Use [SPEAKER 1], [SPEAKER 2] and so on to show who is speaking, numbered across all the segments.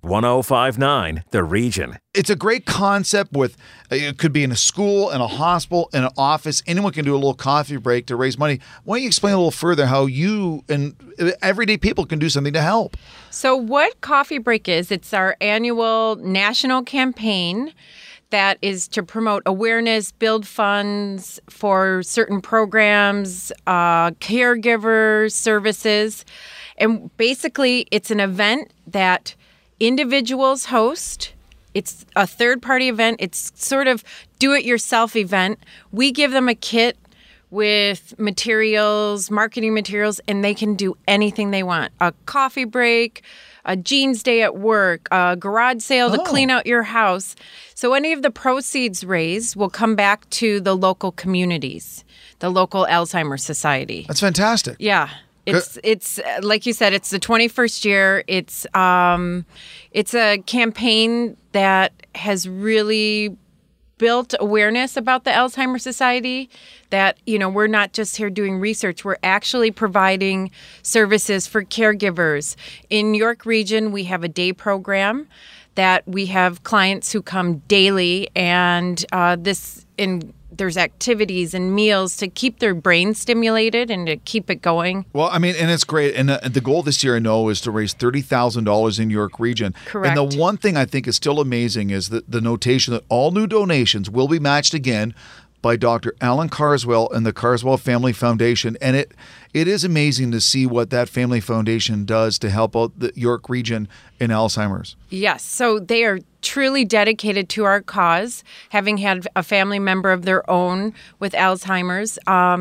[SPEAKER 1] 1059 The Region.
[SPEAKER 2] It's a great concept with, it could be in a school, in a hospital, in an office. Anyone can do a little coffee break to raise money. Why don't you explain a little further how you and everyday people can do something to help?
[SPEAKER 3] So what Coffee Break is, it's our annual national campaign that is to promote awareness, build funds for certain programs, caregiver services. And basically, it's an event that individuals host. It's a third-party event. It's sort of do-it-yourself event. We give them a kit with materials, marketing materials, and they can do anything they want. A coffee break, a jeans day at work, a garage sale to clean out your house. So any of the proceeds raised will come back to the local communities, the local Alzheimer's Society.
[SPEAKER 2] That's fantastic.
[SPEAKER 3] Yeah. It's like you said, it's the 21st year. It's a campaign that has really built awareness about the Alzheimer's Society, that, you know, we're not just here doing research. We're actually providing services for caregivers. In York Region, we have a day program that we have clients who come daily, and there's activities and meals to keep their brain stimulated and to keep it going.
[SPEAKER 2] Well, I mean, and it's great. And the goal this year, I know, is to raise $30,000 in York Region.
[SPEAKER 3] Correct.
[SPEAKER 2] And the one thing I think is still amazing is the notation that all new donations will be matched again by Dr. Alan Carswell and the Carswell Family Foundation. And it is amazing to see what that family foundation does to help out the York Region in Alzheimer's.
[SPEAKER 3] Yes. So they are truly dedicated to our cause, having had a family member of their own with Alzheimer's.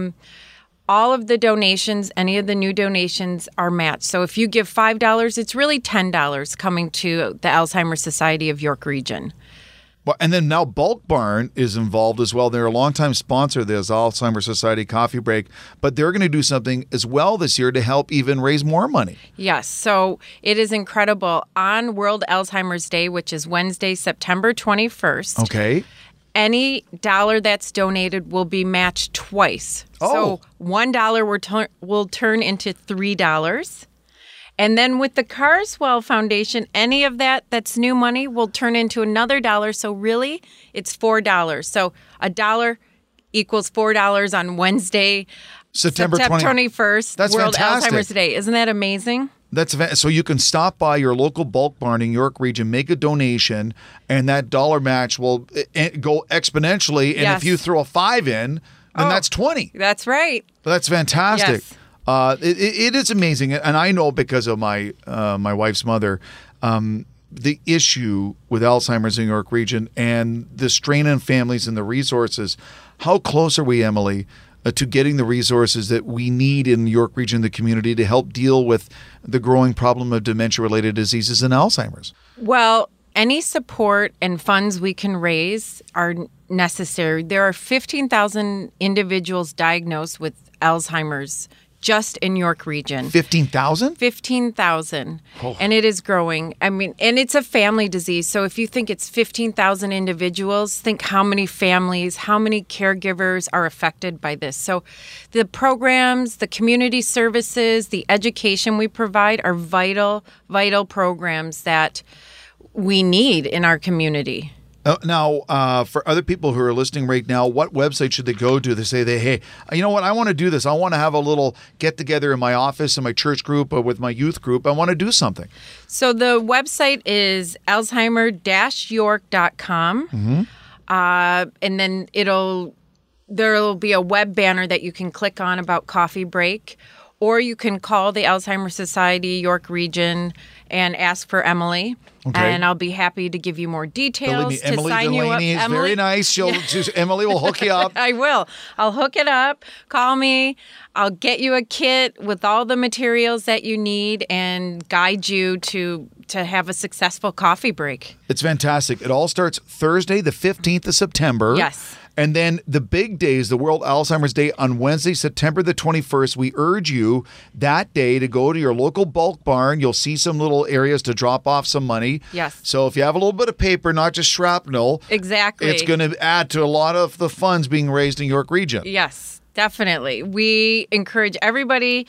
[SPEAKER 3] All of the donations, any of the new donations are matched. So if you give $5, it's really $10 coming to the Alzheimer's Society of York Region.
[SPEAKER 2] Well, and then now Bulk Barn is involved as well. They're a longtime sponsor of this Alzheimer's Society Coffee Break, but they're going to do something as well this year to help even raise more money.
[SPEAKER 3] Yes, so it is incredible. On World Alzheimer's Day, which is Wednesday, September 21st,
[SPEAKER 2] Okay.
[SPEAKER 3] any dollar that's donated will be matched twice.
[SPEAKER 2] Oh.
[SPEAKER 3] So $1 will turn into $3. And then with the Carswell Foundation, any of that's new money will turn into another dollar. So really, it's $4. So a dollar equals $4 on Wednesday,
[SPEAKER 2] September
[SPEAKER 3] 21st,
[SPEAKER 2] That's
[SPEAKER 3] World
[SPEAKER 2] fantastic.
[SPEAKER 3] Alzheimer's Day. Isn't that amazing?
[SPEAKER 2] So you can stop by your local Bulk Barn in York Region, make a donation, and that dollar match will go exponentially. And
[SPEAKER 3] Yes.
[SPEAKER 2] if you throw a 5 in, then that's 20.
[SPEAKER 3] That's right.
[SPEAKER 2] That's fantastic.
[SPEAKER 3] Yes.
[SPEAKER 2] It is amazing, and I know because of my wife's mother, the issue with Alzheimer's in York Region and the strain on families and the resources. How close are we, Emily, to getting the resources that we need in York Region, the community, to help deal with the growing problem of dementia-related diseases and Alzheimer's?
[SPEAKER 3] Well, any support and funds we can raise are necessary. There are 15,000 individuals diagnosed with Alzheimer's just in York Region.
[SPEAKER 2] 15,000?
[SPEAKER 3] 15,000.
[SPEAKER 2] Oh.
[SPEAKER 3] And it is growing. I mean, and it's a family disease. So if you think it's 15,000 individuals, think how many families, how many caregivers are affected by this. So the programs, the community services, the education we provide are vital, vital programs that we need in our community.
[SPEAKER 2] Now, for other people who are listening right now, what website should they go to? They say, hey, you know what? I want to do this. I want to have a little get together in my office, in my church group, or with my youth group. I want to do something.
[SPEAKER 3] So the website is alzheimer-york.com.
[SPEAKER 2] Mm-hmm.
[SPEAKER 3] And then there'll be a web banner that you can click on about Coffee Break, or you can call the Alzheimer's Society York Region and ask for Emily.
[SPEAKER 2] Okay.
[SPEAKER 3] And I'll be happy to give you more details.
[SPEAKER 2] Believe me, Emily
[SPEAKER 3] sign you up.
[SPEAKER 2] Delaney is
[SPEAKER 3] Emily,
[SPEAKER 2] very nice. Emily will hook you up.
[SPEAKER 3] I will. I'll hook it up. Call me. I'll get you a kit with all the materials that you need and guide you to have a successful coffee break.
[SPEAKER 2] It's fantastic. It all starts Thursday, the 15th of September.
[SPEAKER 3] Yes.
[SPEAKER 2] And then the big day is the World Alzheimer's Day on Wednesday, September the 21st. We urge you that day to go to your local Bulk Barn. You'll see some little areas to drop off some money.
[SPEAKER 3] Yes.
[SPEAKER 2] So if you have a little bit of paper, not just shrapnel,
[SPEAKER 3] Exactly.
[SPEAKER 2] it's going to add to a lot of the funds being raised in York Region.
[SPEAKER 3] Yes, definitely. We encourage everybody,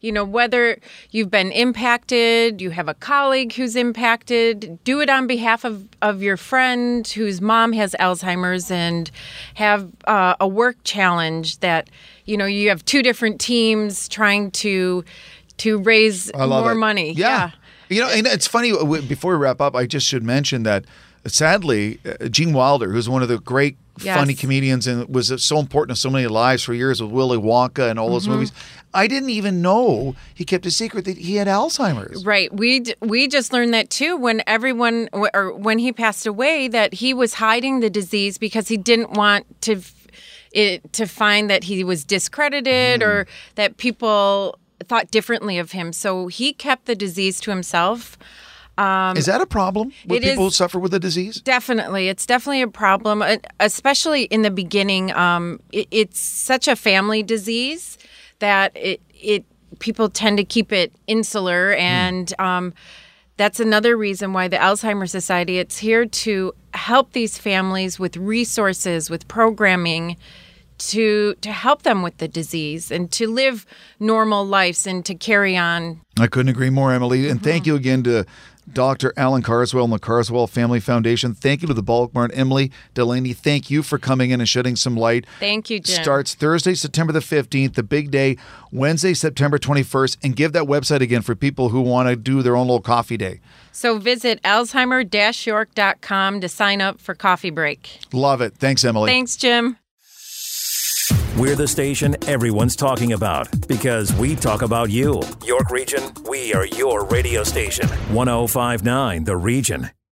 [SPEAKER 3] whether you've been impacted, you have a colleague who's impacted, do it on behalf of your friend whose mom has Alzheimer's and have a work challenge that, you have two different teams trying to raise more money.
[SPEAKER 2] Yeah. And it's funny, before we wrap up, I just should mention that sadly, Gene Wilder, who's one of the great funny comedians and was so important to so many lives for years with Willy Wonka and all those movies, I didn't even know he kept a secret that he had Alzheimer's.
[SPEAKER 3] Right. We just learned that too when he passed away, that he was hiding the disease because he didn't want to find that he was discredited or that people thought differently of him. So he kept the disease to himself.
[SPEAKER 2] Is that a problem with people who suffer with the disease?
[SPEAKER 3] Definitely. It's definitely a problem, especially in the beginning. It's such a family disease that people tend to keep it insular. And that's another reason why the Alzheimer's Society, it's here to help these families with resources, with programming, to help them with the disease and to live normal lives and to carry on.
[SPEAKER 2] I couldn't agree more, Emily. And thank you again to Dr. Alan Carswell and the Carswell Family Foundation. Thank you to the Bulk Barn. Emily Delaney, thank you for coming in and shedding some light.
[SPEAKER 3] Thank you, Jim.
[SPEAKER 2] Starts Thursday, September the 15th, the big day, Wednesday, September 21st. And give that website again for people who want to do their own little coffee day.
[SPEAKER 3] So visit alzheimer-york.com to sign up for Coffee Break.
[SPEAKER 2] Love it. Thanks, Emily.
[SPEAKER 3] Thanks, Jim.
[SPEAKER 1] We're the station everyone's talking about because we talk about you. York Region, we are your radio station. 105.9 The Region.